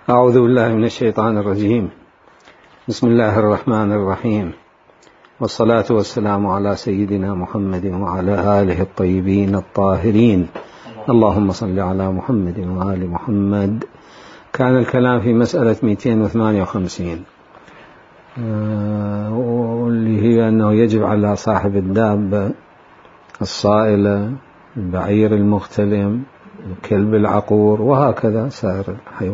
أعوذ بالله من الشيطان الرجيم. بسم الله الرحمن الرحيم، والصلاة والسلام على سيدنا محمد وعلى آله الطيبين الطاهرين. اللهم صل على محمد وآل محمد. كان الكلام في مسألة 258 واللي هي أنه يجب على صاحب الدابة الصائلة، البعير المختلم، الكلب العقور، وهكذا سائر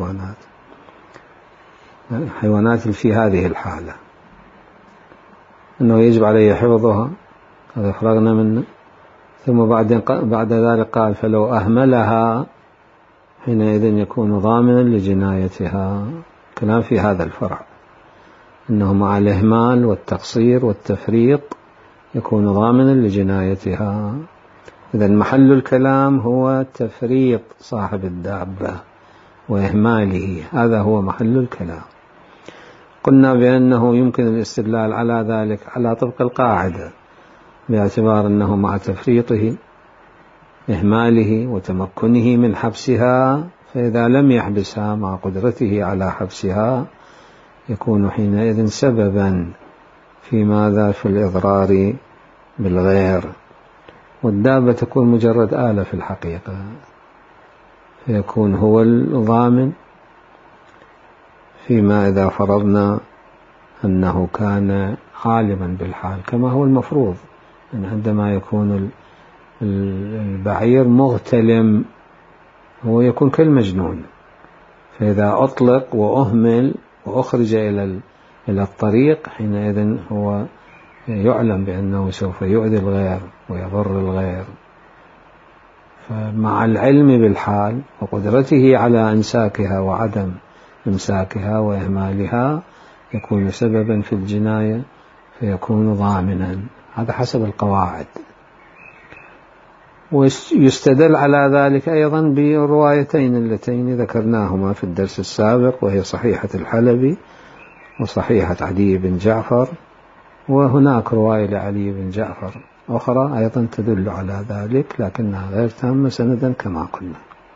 الحيوانات في هذه الحالة، أنه يجب عليه حفظها. هذا فرغنا منه. ثم بعد ذلك قال: فلو أهملها حينئذ يكون ضامنا لجنايتها. كلام في هذا الفرع، أنه مع الإهمال والتقصير والتفريط يكون ضامنا لجنايتها. إذن محل الكلام هو تفريط صاحب الدابة وإهماله، هذا هو محل الكلام. قلنا بأنه يمكن الاستدلال على ذلك على طبق القاعدة، باعتبار أنه مع تفريطه إهماله وتمكنه من حبسها، فإذا لم يحبسها مع قدرته على حبسها يكون حينئذ سببا في ماذا؟ في الإضرار بالغير. والدابة تكون مجرد آلة في الحقيقة، فيكون هو الضامن فيما إذا فرضنا أنه كان عالما بالحال، كما هو المفروض. أن عندما يكون البعير مغتلم هو يكون كالمجنون، فإذا أطلق وأهمل وأخرج إلى الطريق حينئذ هو يعلم بأنه سوف يؤذي الغير ويضر الغير. فمع العلم بالحال وقدرته على إمساكها وعدم إمساكها وإهمالها يكون سببا في الجناية، فيكون ضامنا. هذا حسب القواعد. ويستدل على ذلك أيضا بالروايتين اللتين ذكرناهما في الدرس السابق، وهي صحيحة الحلبي وصحيحة علي بن جعفر. وهناك رواية لعلي بن جعفر أخرى أيضا تدل على ذلك، لكنها غير تامة سندا كما قلنا.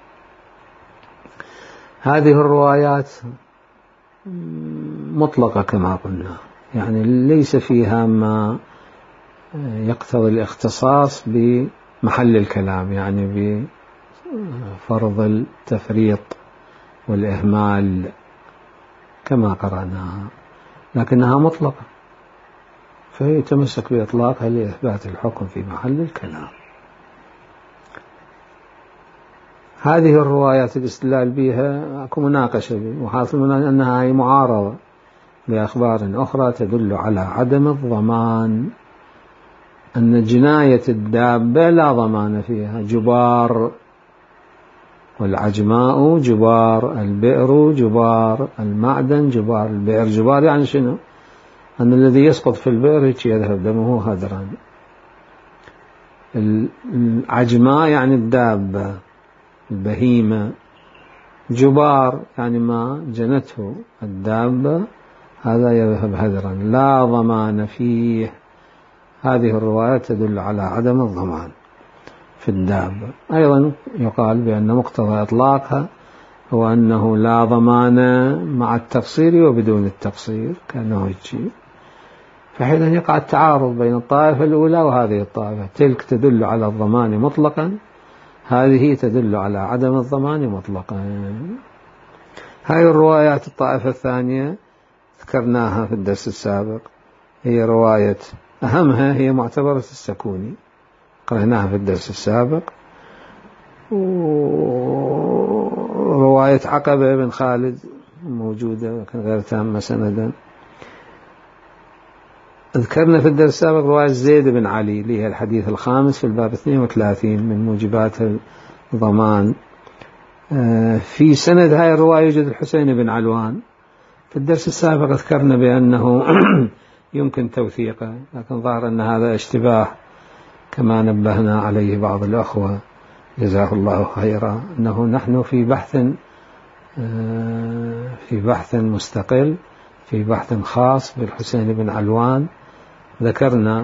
هذه الروايات مطلقة كما قلنا، يعني ليس فيها ما يقتضي الاختصاص بمحل الكلام، يعني بفرض التفريط والإهمال كما قرأناها، لكنها مطلقة، فيتمسك بإطلاقها لإثبات الحكم في محل الكلام. هذه الروايات الاستدلال بها أكو مناقشة وحاصل أنها هي معارضة بأخبار أخرى تدل على عدم الضمان، أن جناية الدابة لا ضمان فيها. جبار، والعجماء جبار، البئر جبار، المعدن جبار. البئر جبار يعني شنو؟ أن الذي يسقط في البئر يذهب دمه هدرا. العجماء يعني الدابة البهيمة. جبار يعني ما جنته الدابة، هذا يذهب هدرا لا ضمان فيه. هذه الروايات تدل على عدم الضمان في الدابة. أيضا يقال بأن مقتضى إطلاقها هو أنه لا ضمان مع التقصير وبدون التقصير، كأنه يجي. فحين يقع التعارض بين الطائفة الأولى وهذه الطائفة، تلك تدل على الضمان مطلقا، هذه تدل على عدم الضمان مطلقا. هذه الروايات الطائفة الثانية ذكرناها في الدرس السابق، هي رواية أهمها هي معتبرة السكوني، قرأناها في الدرس السابق. ورواية عقبة بن خالد موجودة لكن غير تامة سندا. ذكرنا في الدرس السابق رواية زيد بن علي اللي هي الحديث الخامس في الباب 32 من موجبات الضمان. في سند هاي الرواية يوجد الحسين بن علوان. في الدرس السابق ذكرنا بأنه يمكن توثيقه، لكن ظهر أن هذا اشتباه كما نبهنا عليه بعض الأخوة جزاه الله خيرا، أنه نحن في بحث مستقل، في بحث خاص بالحسين بن علوان، ذكرنا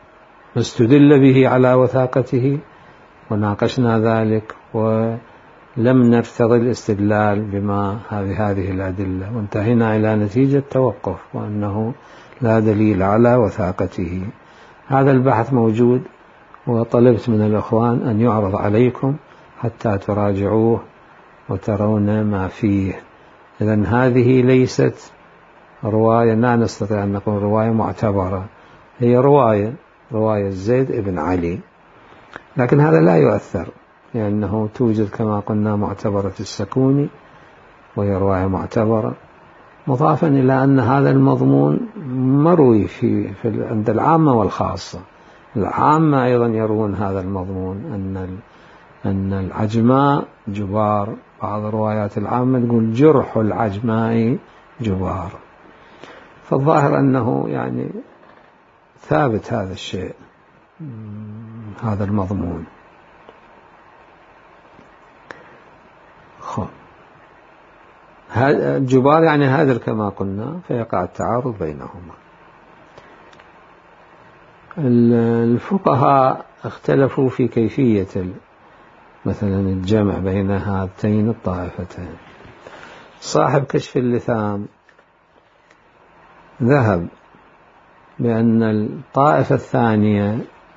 ما استدل به على وثاقته وناقشنا ذلك، لم نرتضي الاستدلال بهذه الأدلة، وانتهينا إلى نتيجة توقف وأنه لا دليل على وثاقته. هذا البحث موجود، وطلبت من الأخوان أن يعرض عليكم حتى تراجعوه وترون ما فيه. إذن هذه ليست رواية، لا نستطيع أن نقول رواية معتبرة، هي رواية زيد بن علي، لكن هذا لا يؤثر، لأنه توجد كما قلنا معتبرة السكوني وهي رواية معتبرة، مضافا إلى أن هذا المضمون مروي عند العامة والخاصة. العامة أيضا يروون هذا المضمون، أن العجماء جبار. بعض روايات العامة تقول جرح العجماء جبار، فالظاهر أنه يعني ثابت هذا الشيء، هذا المضمون. جبار يعني هادر كما قلنا، فيقع التعارض بينهما. الفقهاء اختلفوا في كيفية مثلا الجمع بين هاتين الطائفتين. صاحب كشف اللثام ذهب بأن الطائفة الثانية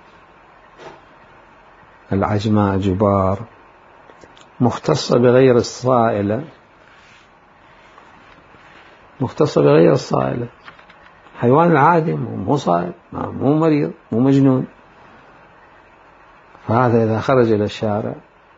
العجماء جبار مختصة بغير الصائلة، حيوان العادي مو صائل، مو مريض، مو مجنون، فهذا إذا خرج إلى الشارع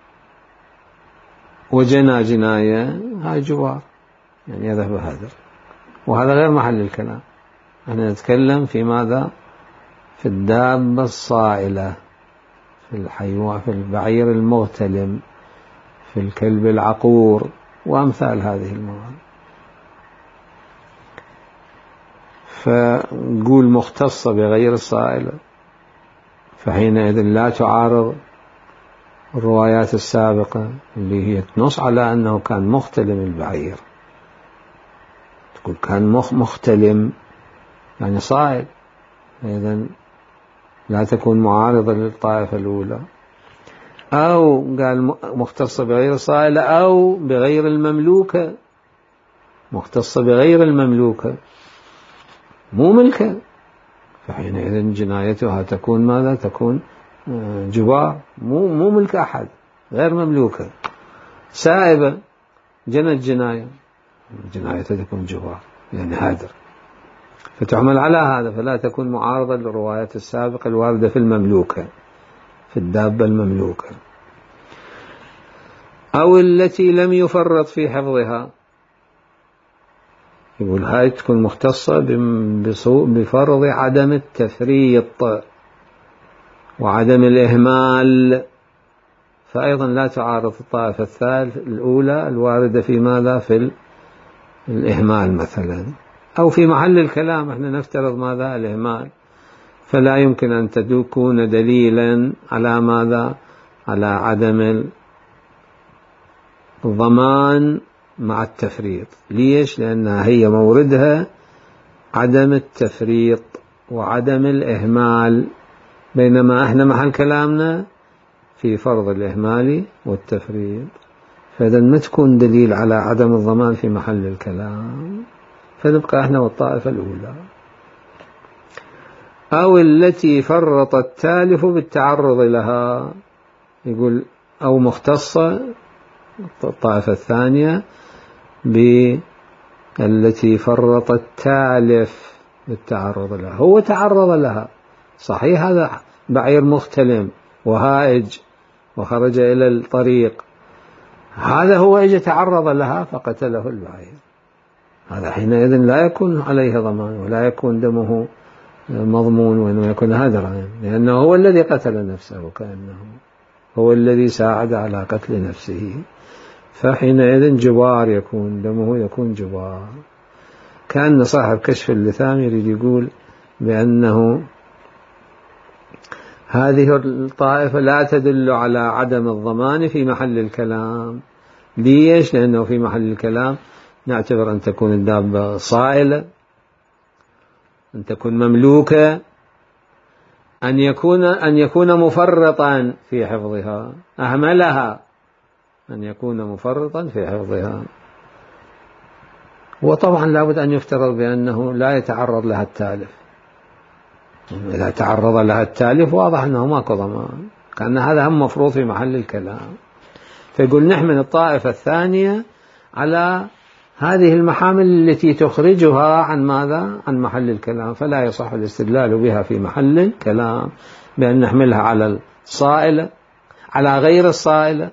وجنى جناية هاي جبار، يعني يذهب هدر. وهذا غير محل الكلام، احنا نتكلم في ماذا؟ في الدابة الصائلة، في الحيوان، في البعير المغتلم، في الكلب العقور، وأمثال هذه المواد. فنقول مختصة بغير الصائلة، فحينئذ لا تعارض الروايات السابقة اللي هي تنص على أنه كان مختلم البعير، تقول كان مختلم يعني صائل، إذن لا تكون معارضة للطائفة الأولى. أو قال مختصة بغير الصائلة أو بغير المملوكة، مختصة بغير المملوكة مو ملكة، فحينئذ جنايتها تكون ماذا؟ تكون جبار، مو ملك أحد، غير مملوكة، سائبة، جنت جنايتها تكون جبار، يعني هادر. فتحمل على هذا، فلا تكون معارضة للروايات السابقة الواردة في المملوكة، في الدابة المملوكة. أو التي لم يفرط في حفظها، يقول هاي تكون مختصة بفرض عدم التفريط وعدم الإهمال، فأيضا لا تعارض الطائفة الأولى الواردة في ماذا؟ في الإهمال مثلا، أو في محل الكلام احنا نفترض ماذا؟ الإهمال، فلا يمكن أن تكون دليلا على ماذا؟ على عدم الضمان مع التفريط. ليش؟ لأنها هي موردها عدم التفريط وعدم الإهمال، بينما احنا محل كلامنا في فرض الإهمال والتفريط، فإذا ما تكون دليل على عدم الضمان في محل الكلام، فنبقى احنا والطائفة الأولى. أو التي فرط التالف بالتعرض لها، يقول أو مختصة الطائفة الثانية بالتي فرط التالف بالتعرض لها، هو تعرض لها صحيح، هذا بعير مختلم وهائج وخرج إلى الطريق، هذا هو اجى تعرض لها فقتله البعير، هذا حينئذ لا يكون عليه ضمان ولا يكون دمه مضمون، وإنما يكون هدرا، لأنه هو الذي قتل نفسه، كأنه هو الذي ساعد على قتل نفسه، فحينئذ جبار، يكون دمه يكون جبار. كان صاحب كشف اللثام يريد يقول بأنه هذه الطائفة لا تدل على عدم الضمان في محل الكلام. ليش؟ لأنه في محل الكلام نعتبر أن تكون الدابة صائلة، أن تكون مملوكة، أن يكون مفرطا في حفظها، أهملها، أن يكون مفرطا في حفظها. وطبعا لابد أن يفترض بأنه لا يتعرض لها التالف. إذا تعرض لها التالف واضح أنه ماكو ضمان، كأن هذا هم مفروض في محل الكلام. فيقول نحمل الطائفة الثانية على هذه المحامل التي تخرجها عن ماذا؟ عن محل الكلام، فلا يصح الاستدلال بها في محل الكلام بأن نحملها على الصائلة، على غير الصائلة،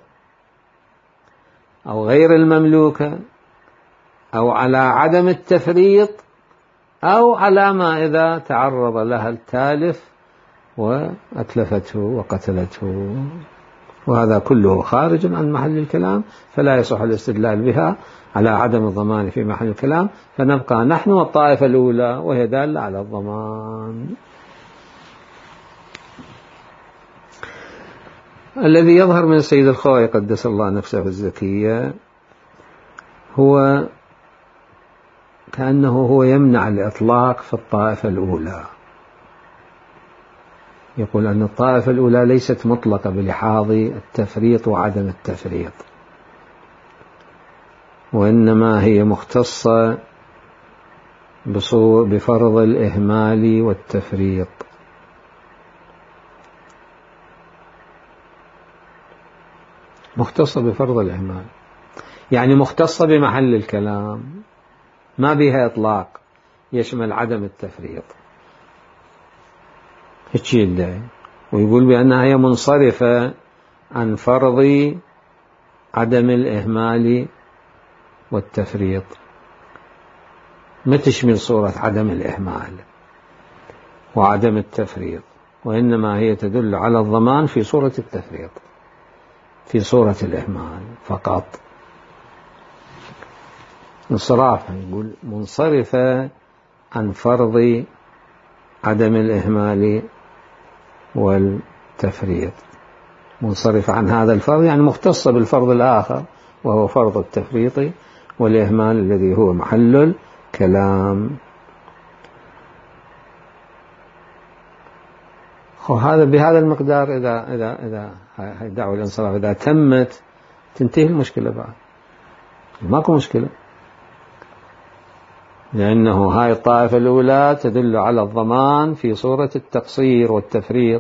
أو غير المملوكة، أو على عدم التفريط، أو على ما إذا تعرض لها التالف وأتلفته وقتلته، وهذا كله خارج عن محل الكلام، فلا يصح الاستدلال بها على عدم الضمان في محل الكلام. فنبقى نحن والطائفة الأولى وهي دالة على الضمان. الذي يظهر من السيد الخوئي قدس الله نفسه الزكية هو كأنه هو يمنع الإطلاق في الطائفة الأولى، يقول أن الطائفة الأولى ليست مطلقة بلحاظ التفريط وعدم التفريط، وإنما هي مختصة بفرض الإهمال والتفريط. مختصة بفرض الإهمال يعني مختصة بمحل الكلام، ما بها إطلاق يشمل عدم التفريط. هيك يدعي، ويقول بأنها هي منصرفة عن فرض عدم الإهمال والتفريط، ما تشمل صورة عدم الإهمال وعدم التفريط، وإنما هي تدل على الضمان في صورة التفريط، في صورة الإهمال فقط. انصرافا يقول منصرفة عن فرض عدم الإهمال والتفريط، منصرفة عن هذا الفرض يعني مختصة بالفرض الآخر وهو فرض التفريط والإهمال الذي هو محل الكلام. وهذا بهذا المقدار إذا دعوة الانصراف إذا تمت تنتهي المشكلة، بعد ماكو مشكلة، لأنه هاي الطائفة الأولى تدل على الضمان في صورة التقصير والتفريط.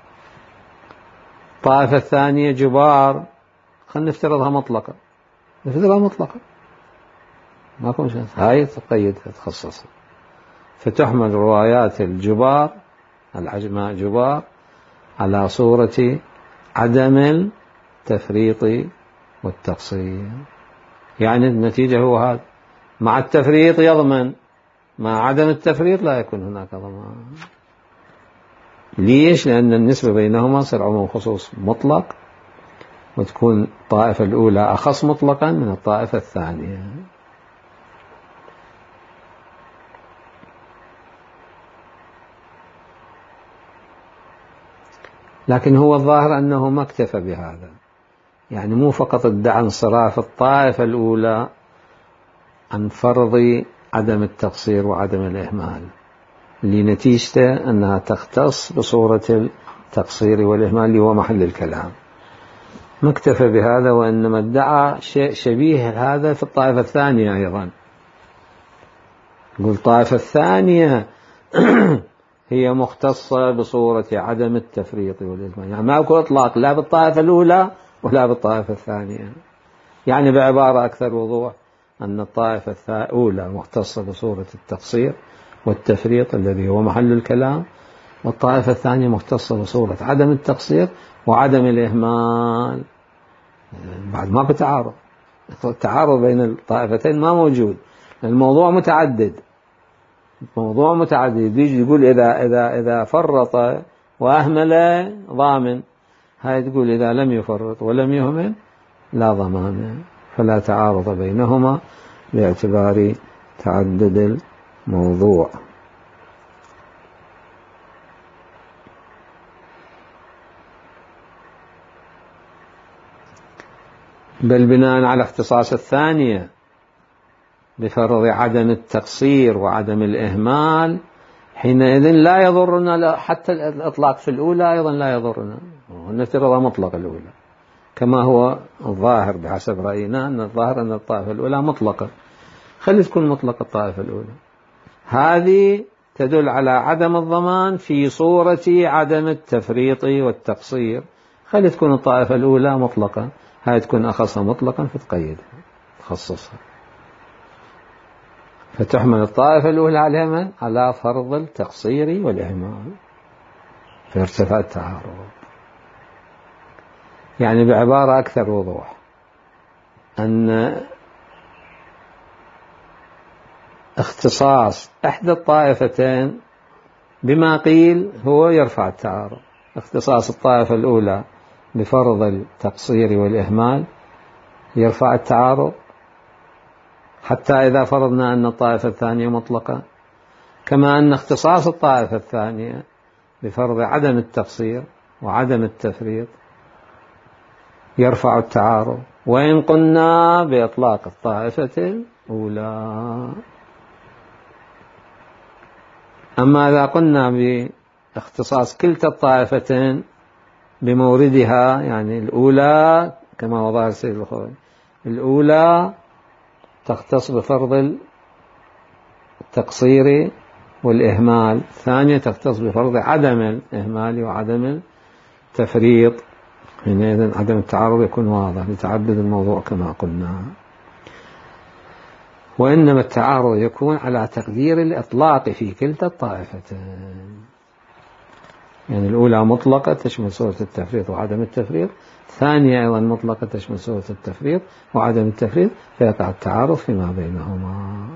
الطائفة الثانية جبار، خلينا نفترضها مطلقة، نفترضها مطلقة ماكو مشكلة، هاي تقيد تخصصها، فتحمل روايات الجبار العجماء جبار على صورة عدم التفريط والتقصير. يعني النتيجة هو هذا، مع التفريط يضمن، مع عدم التفريط لا يكون هناك ضمان. ليش؟ لأن النسبة بينهما صار عموم خصوص مطلق، وتكون الطائفة الأولى أخص مطلقا من الطائفة الثانية. لكن هو الظاهر أنه ما اكتفى بهذا، يعني مو فقط ادعى انصراف الطائفة الأولى عن فرض عدم التقصير وعدم الإهمال لنتيجته أنها تختص بصورة التقصير والإهمال اللي هو محل الكلام، ما اكتفى بهذا، وإنما ادعى شيء شبيه هذا في الطائفة الثانية أيضا. يقول الطائفة الثانية هي مختصة بصورة عدم التفريط والإهمال، يعني ما يكون إطلاق لا بالطائفة الأولى ولا بالطائفة الثانية. يعني بعبارة أكثر وضوح أن الطائفة الأولى مختصة بصورة التقصير والتفريط الذي هو محل الكلام، والطائفة الثانية مختصة بصورة عدم التقصير وعدم الإهمال. بعد ما بتعارض، التعارض بين الطائفتين ما موجود، الموضوع متعدد، موضوع متعدد. يجي يقول إذا فرط وأهمل ضامن، هاي تقول إذا لم يفرط ولم يهمل لا ضمان، فلا تعارض بينهما باعتبار تعدد الموضوع. بل بناء على اختصاص الثانية بفرض عدم التقصير وعدم الإهمال، حينئذ لا يضرنا، حتى الإطلاق في الأولى أيضا لا يضرنا، نفترضها مطلق الأولى، كما هو الظاهر بحسب رأينا، أن الظاهر أن الطائفة الأولى مطلقة. خلي تكون مطلقة الطائفة الأولى، هذه تدل على عدم الضمان في صورة عدم التفريط والتقصير. خلي تكون الطائفة الأولى مطلقة، هاي تكون أخصها مطلقا فتقيدها تخصصها، فتحمل الطائفة الأولى على من؟ على فرض التقصير والإهمال في ارتفاع التعارض. يعني بعبارة أكثر وضوح، أن اختصاص إحدى الطائفتين بما قيل هو يرفع التعارض. اختصاص الطائفة الأولى بفرض التقصير والإهمال يرفع التعارض، حتى إذا فرضنا أن الطائفة الثانية مطلقة، كما أن اختصاص الطائفة الثانية بفرض عدم التقصير وعدم التفريط يرفع التعارض، وإن قلنا بإطلاق الطائفة الأولى. أما إذا قلنا باختصاص كلتا الطائفتين بموردها، يعني الأولى كما هو ظاهر سيد الخوي، الأولى تختص بفرض التقصير والإهمال، الثانية تختص بفرض عدم الإهمال وعدم التفريط، حينئذ عدم التعارض يكون واضح لتعدد الموضوع كما قلنا. وإنما التعارض يكون على تقدير الإطلاق في كلتا الطائفتين، يعني الأولى مطلقة تشمل صورة التفريط وعدم التفريط، الثانية أيضا مطلقة تشمل صورة التفريط وعدم التفريط، فيقع التعارض فيما بينهما.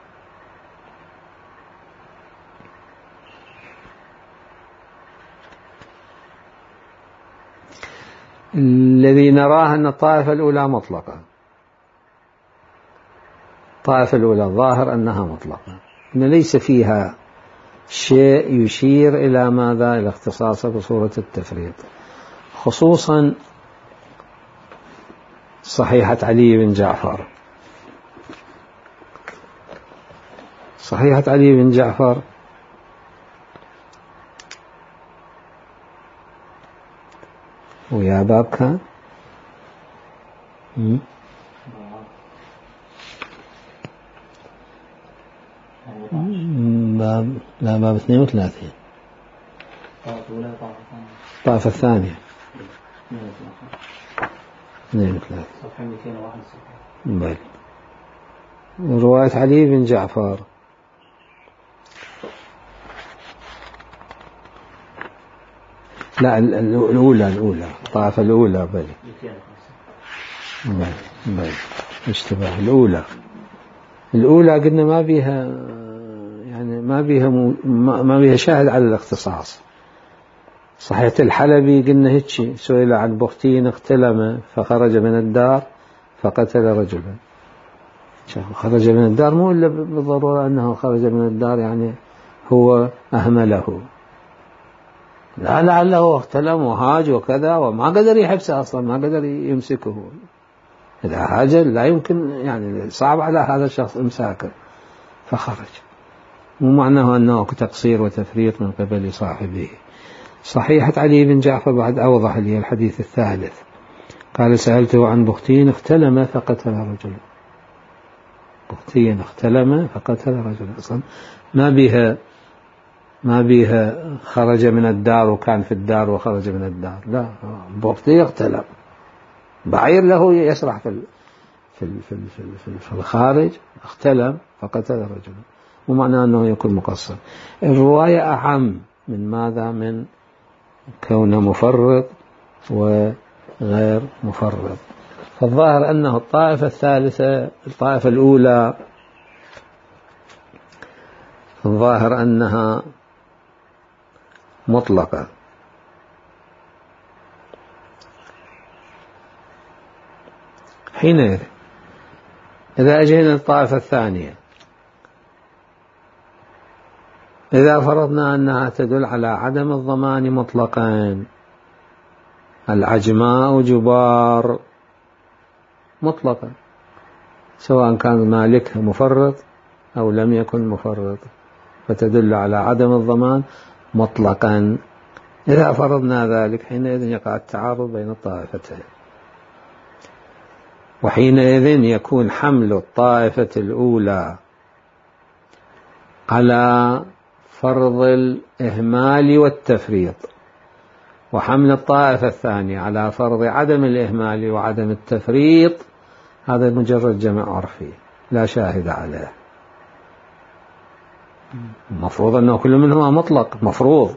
الذي نراه أن الطائفة الأولى مطلقة، الطائفة الأولى الظاهر أنها مطلقة، إن ليس فيها شيء يشير إلى ماذا؟ إلى اختصاصه بصورة التفريط، خصوصا صحيحة علي بن جعفر. صحيحة علي بن جعفر ويا باب كان باب 32 الطائفة الثانية 32 صفحة 261 رواية علي بن جعفر. لا الأولى الطائفة الأولى بل اشتباه. الأولى قلنا ما بيها، يعني ما بيها شاهد على الاختصاص. صحيح الحلبي قلنا هيك، سئل عن بختين اختلم فخرج من الدار فقتل رجلا. خرج من الدار مو إلا بالضرورة أنه خرج من الدار يعني هو أهمله، لا لعله اختلم وهاج وكذا وما قدر يحبسه أصلا، ما قدر يمسكه. إذا هاج لا يمكن، يعني صعب على هذا الشخص إمساكه فخرج، مو معناه أنه تقصير وتفريط من قبل صاحبه. صحيحة علي بن جعفر بعد أوضح لي الحديث الثالث، قال سألته عن بختين اختلم فقتل رجلا. بختين اختلم فقتل رجلا، أصلا ما بيها خرج من الدار وكان في الدار وخرج من الدار، لا، بختين اختلم، بعير له يسرح في الخارج، اختلم فقتل رجلا، ومعنى أنه يكون مقصر. الرواية أعم من ماذا؟ من كونه مفرط وغير مفرط. فالظاهر أنه الطائفة الثالثة، الطائفة الأولى الظاهر أنها مطلقة، حينئذ إذا أجينا الطائفة الثانية، إذا فرضنا أنها تدل على عدم الضمان مطلقا، العجماء جبار مطلقا، سواء كان مالكها مفرط أو لم يكن مفرط، فتدل على عدم الضمان مطلقا. إذا فرضنا ذلك حينئذ يقع التعارض بين الطائفتين. وحينئذ يكون حمل الطائفة الأولى على فرض الإهمال والتفريط، وحمل الطائفة الثانية على فرض عدم الإهمال وعدم التفريط، هذا مجرد جمع عرفي لا شاهد عليه. المفروض أنه كل منهما مطلق مفروض،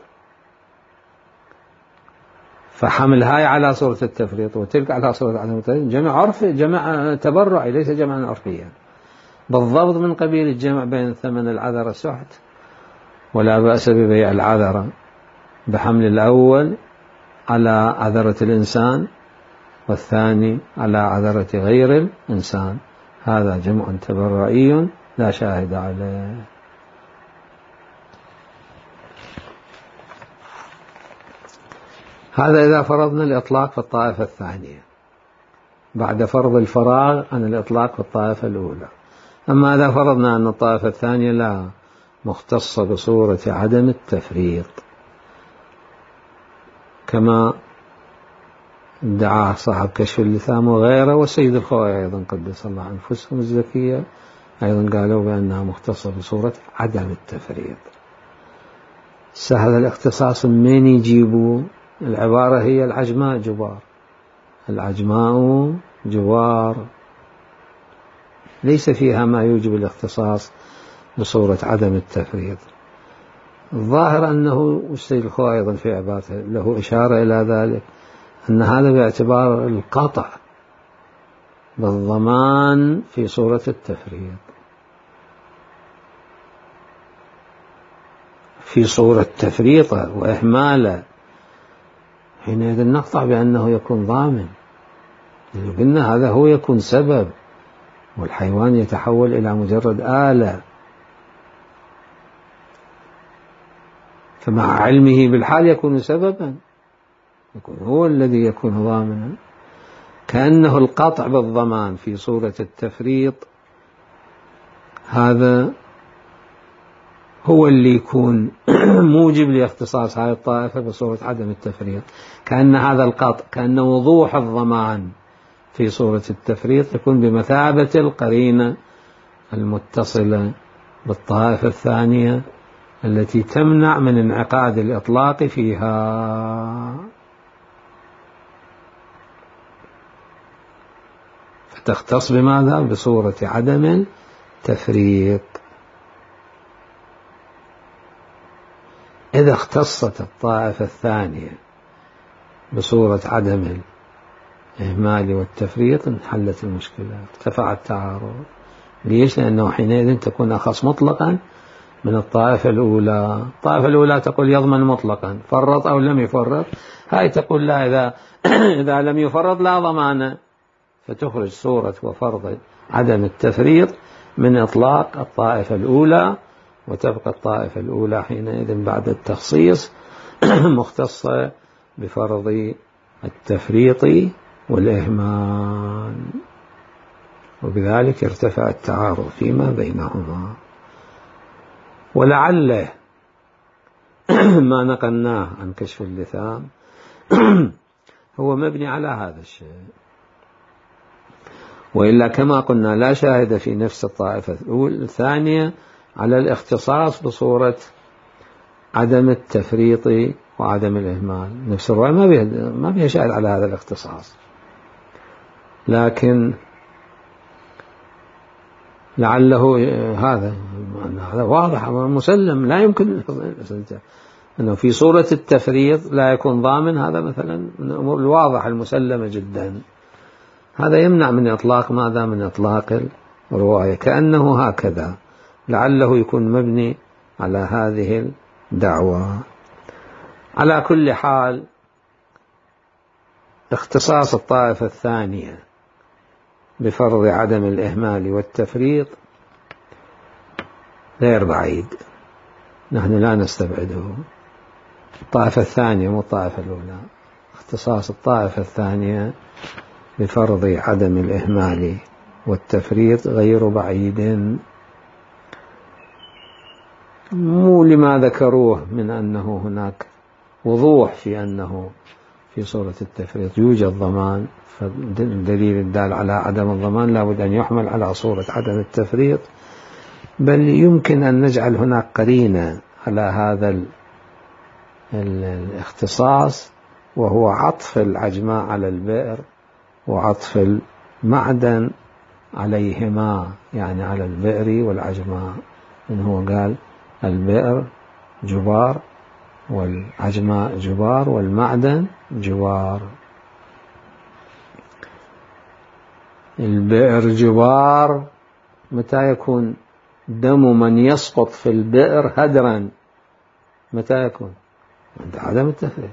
فحمل هاي على صورة التفريط وتلك على صورة عدم التفريط جمع عرفي، جمع تبرعي ليس جمعا عرفيا، بالضبط من قبيل الجمع بين ثمن العذرة سحت، ولا بأس ببيع العذرة بحمل الأول على عذرة الإنسان والثاني على عذرة غير الإنسان، هذا جمع تبرعي لا شاهد عليه. هذا إذا فرضنا الإطلاق في الطائفة الثانية بعد فرض الفراغ عن الإطلاق في الطائفة الأولى. أما إذا فرضنا أن الطائفة الثانية لا مختصة بصورة عدم التفريط كما ادعاه صاحب كشف اللثام وغيره، والسيد الخوئي أيضا قدس الله أنفسهم الزكية أيضا قالوا بأنها مختصة بصورة عدم التفريط. سهل الاختصاص من يجيبوا؟ العبارة هي العجماء جبار، العجماء جبار، ليس فيها ما يوجب الاختصاص بصورة عدم التفريط. الظاهر أنه السيد الخوئي أيضا في عبارته له إشارة إلى ذلك، أن هذا باعتبار القطع بالضمان في صورة التفريط، في صورة تفريطه وإهماله، حينئذ نقطع بأنه يكون ضامن، لأنه قلنا هذا هو يكون سبب، والحيوان يتحول إلى مجرد آلة، فمع علمه بالحال يكون سببا، يكون هو الذي يكون ضامنا، كأنه القطع بالضمان في صورة التفريط هذا هو اللي يكون موجب لاختصاص هذه الطائفة بصورة عدم التفريط، كأن هذا القطع، كأن وضوح الضمان في صورة التفريط يكون بمثابة القرينة المتصلة بالطائفة الثانية التي تمنع من انعقاد الإطلاق فيها، فتختص بماذا؟ بصورة عدم التفريط. إذا اختصت الطائفة الثانية بصورة عدم الإهمال والتفريط انحلت المشكلة، ارتفع التعارض. ليش؟ لأنه حينئذ تكون أخص مطلقا من الطائفة الأولى. الطائفة الأولى تقول يضمن مطلقا، فرط أو لم يفرط، هاي تقول لا، إذا لم يفرط لا ضمان، فتخرج صورة وفرض عدم التفريط من إطلاق الطائفة الأولى، وتبقى الطائفة الأولى حينئذ بعد التخصيص مختصة بفرض التفريط والإهمال، وبذلك ارتفع التعارض فيما بينهما. ولعل ما نقلناه عن كشف اللثام هو مبني على هذا الشيء، وإلا كما قلنا لا شاهد في نفس الطائفة الثانية على الاختصاص بصورة عدم التفريط وعدم الإهمال. نفس الرواية ما فيها شاهد على هذا الاختصاص، لكن لعله هذا واضح مسلم، لا يمكن أنه في صورة التفريط لا يكون ضامن، هذا مثلا من الأمور الواضحة المسلمة جدا، هذا يمنع من إطلاق ماذا؟ من إطلاق الرواية، كأنه هكذا لعله يكون مبني على هذه الدعوة. على كل حال اختصاص الطائفة الثانية بفرض عدم الإهمال والتفريط غير بعيد، نحن لا نستبعده. الطائفة الثانية مو الطائفة الأولى، اختصاص الطائفة الثانية بفرض عدم الإهمال والتفريط غير بعيد، مو لما ذكروه من أنه هناك وضوح في أنه في صورة التفريط يوجد ضمان، فالدليل الدال على عدم الضمان لابد أن يحمل على صورة عدم التفريط، بل يمكن أن نجعل هناك قرينة على هذا الاختصاص، وهو عطف العجماء على البئر وعطف المعدن عليهما، يعني على البئر والعجماء، إن هو قال البئر جبار والعجماء جبار والمعدن جبار. البئر جبار متى يكون دم من يسقط في البئر هدرا؟ متى يكون؟ عند عدم التفريط،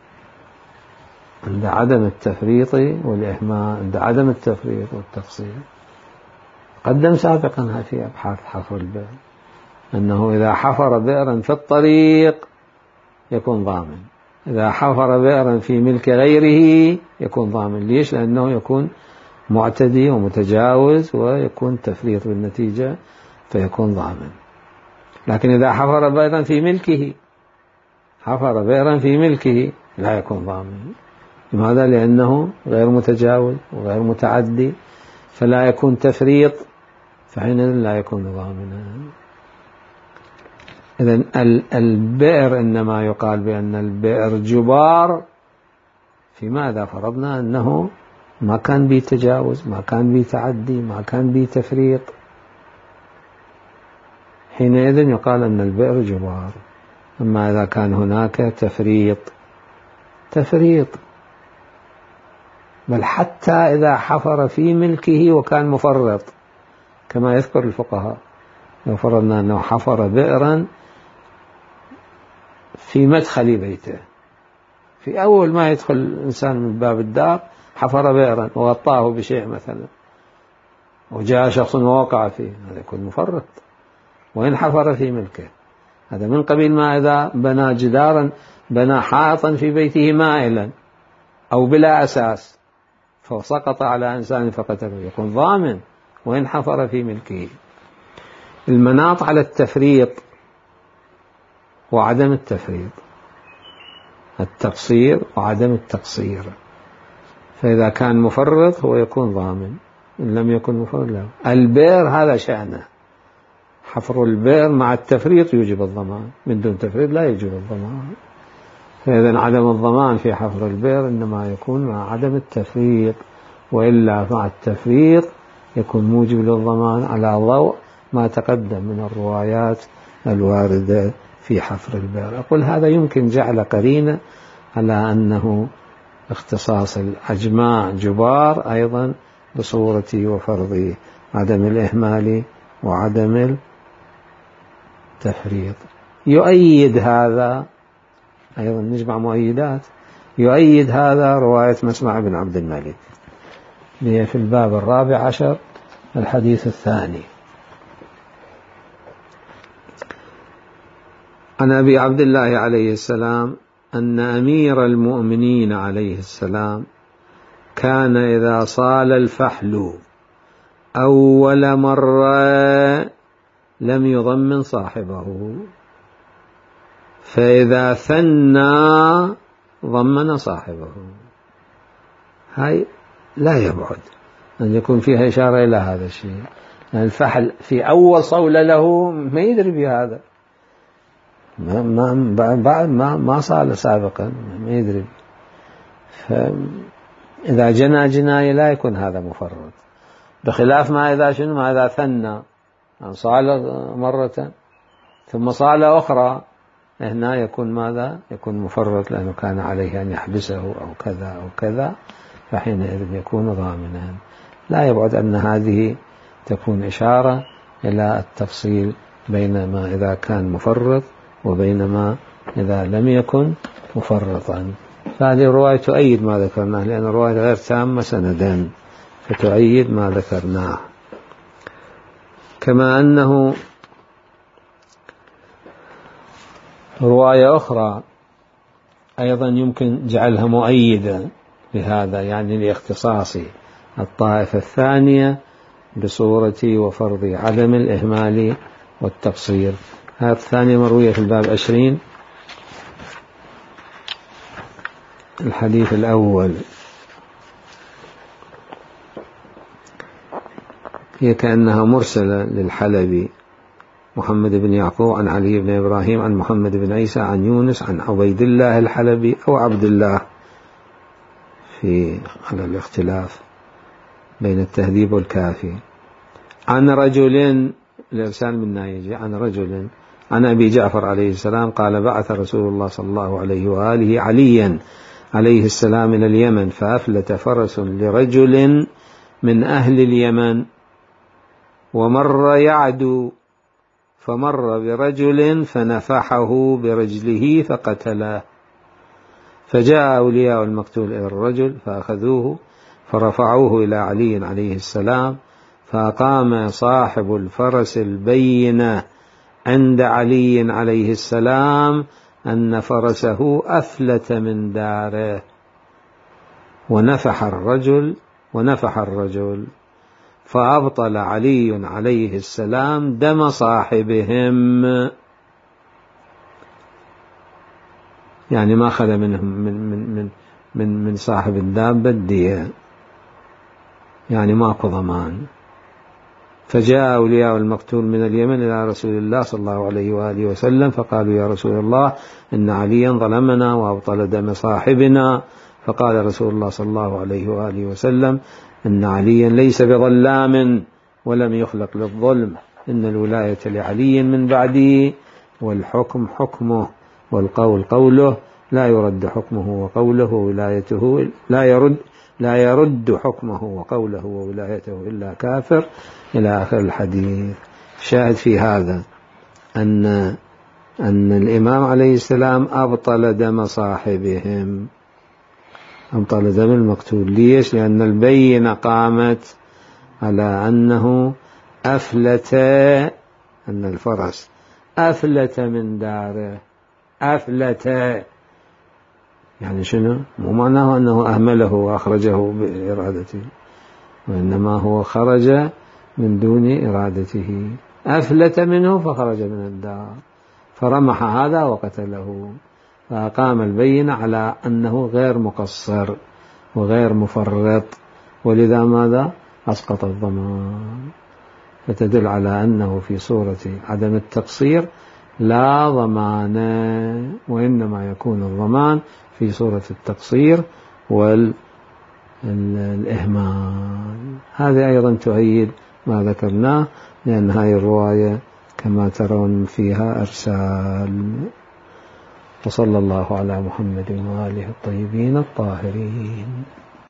عند عدم التفريط والإهمال، عند عدم التفريط والتقصير. قدم سابقا في أبحاث حفر البئر أنه إذا حفر بئرا في الطريق يكون ضامن، إذا حفر بئرا في ملك غيره يكون ضامن. ليش؟ لأنه يكون معتدي ومتجاوز ويكون تفريط بالنتيجة فيكون ضامن. لكن إذا حفر بئرا في ملكه، حفر بئرا في ملكه لا يكون ضامن. لماذا؟ لأنه غير متجاوز وغير متعدي، فلا يكون تفريط، فحينئذ لا يكون ضامنا. إذن البئر إنما يقال بأن البئر جبار فيما إذا فرضنا أنه ما كان به تجاوز، ما كان به تعدي، ما كان به تفريط، حينئذ يقال أن البئر جبار. أما إذا كان هناك تفريط، بل حتى إذا حفر في ملكه وكان مفرط، كما يذكر الفقهاء، لو فرضنا أنه حفر بئرا في مدخل بيته، في أول ما يدخل الإنسان من باب الدار حفر بئرا وغطاه بشيء مثلا، وجاء شخص ووقع فيه، هذا يكون مفرط. وإن حفر في ملكه، هذا من قبيل ما إذا بنى جدارا، بنى حائطا في بيته مائلا أو بلا أساس فسقط على إنسان فقتله، يكون ضامن وإن حفر في ملكه. المناط على التفريط وعدم التفريط، التقصير وعدم التقصير، فإذا كان مفرط هو يكون ضامن، إن لم يكن مفرط لا. البئر هذا شأنه، حفر البئر مع التفريط يوجب الضمان، من دون تفريط لا يوجب الضمان. فإذا عدم الضمان في حفر البئر إنما يكون مع عدم التفريط، وإلا مع التفريط يكون موجب للضمان على ضوء ما تقدم من الروايات الواردة في حفر البئر. أقول هذا يمكن جعل قرينة على أنه اختصاص العجماء جبار أيضا بصورة وفرض عدم الإهمال وعدم التفريط. يؤيد هذا أيضا، نجمع مؤيدات، يؤيد هذا رواية مسمع بن عبد الملك في الباب 14 الحديث الثاني عن أبي عبد الله عليه السلام أن أمير المؤمنين عليه السلام كان إذا صال الفحل أول مرة لم يضمن صاحبه، فإذا ثنى ضمن صاحبه. هاي لا يبعد أن يكون فيها إشارة إلى هذا الشيء. الفحل في أول صولة له ما يدري بهذا، ما صال سابقا، ما يدري. فإذا جنى جناية لا يكون هذا مفرط، بخلاف ما إذا ثنى، صال مرة ثم صال أخرى، هنا يكون ماذا؟ يكون مفرط، لأنه كان عليه أن يحبسه أو كذا أو كذا، فحينئذ يكون ضامنا. لا يبعد أن هذه تكون إشارة إلى التفصيل بين ما إذا كان مفرط وبين ما إذا لم يكن مفرطا. فهذه الرواية تؤيد ما ذكرناه، لأن الرواية غير تامة سندا، فتؤيد ما ذكرناه. كما أنه رواية أخرى أيضا يمكن جعلها مؤيدة لهذا، يعني لاختصاص الطائفة الثانية بصورة وفرض عدم الإهمال والتقصير. هذه الثانية مروية في الباب 20 الحديث الأول هي كأنها مرسلة للحلبي محمد بن يعقوب عن علي بن إبراهيم عن محمد بن عيسى عن يونس عن عبيد الله الحلبي أو عبد الله، على الاختلاف بين التهذيب والكافي، عن رجل، الإرسال من نايجي، عن رجل عن أبي جعفر عليه السلام قال بعث رسول الله صلى الله عليه وآله عليا عليه السلام إلى اليمن فأفلت فرس لرجل من أهل اليمن ومر يعدو فمر برجل فنفحه برجله فقتله، فجاء أولياء المقتول إلى الرجل فأخذوه فرفعوه إلى علي عليه السلام، فأقام صاحب الفرس البينة عند علي عليه السلام أن فرسه أفلت من داره، ونفح الرجل فأبطل علي عليه السلام دم صاحبهم، يعني ما أخذ منهم من صاحب الدابة الدية، يعني ماكو ضمان. فجاء أولياء المقتول من اليمن إلى رسول الله صلى الله عليه وآله وسلم فقالوا يا رسول الله إن عليا ظلمنا وأبطل دم صاحبنا، فقال رسول الله صلى الله عليه وآله وسلم إن عليا ليس بظلام ولم يخلق للظلم، إن الولاية لعلي من بعده والحكم حكمه والقول قوله، لا يرد حكمه وقوله وولايته، لا يرد حكمه وقوله وولايته إلا كافر، إلى آخر الحديث. شاهد في هذا أن الإمام عليه السلام أبطل دم صاحبهم، أبطل دم المقتول. ليش؟ لأن البينة قامت على أنه أفلت، أن الفرس أفلت من داره، أفلت يعني شنو؟ مو معناه أنه أهمله وأخرجه بإرادته، وإنما هو خرج من دون إرادته، أفلت منه فخرج من الدار فرمح هذا وقتله، فأقام البينة على أنه غير مقصر وغير مفرط، ولذا ماذا؟ أسقط الضمان، فتدل على أنه في صورة عدم التقصير لا ضمان، وإنما يكون الضمان في صورة التقصير والإهمال. هذه أيضا تؤيد ما ذكرناه، لأن هذه الرواية كما ترون فيها إرسال. وصلى الله على محمد وآله الطيبين الطاهرين.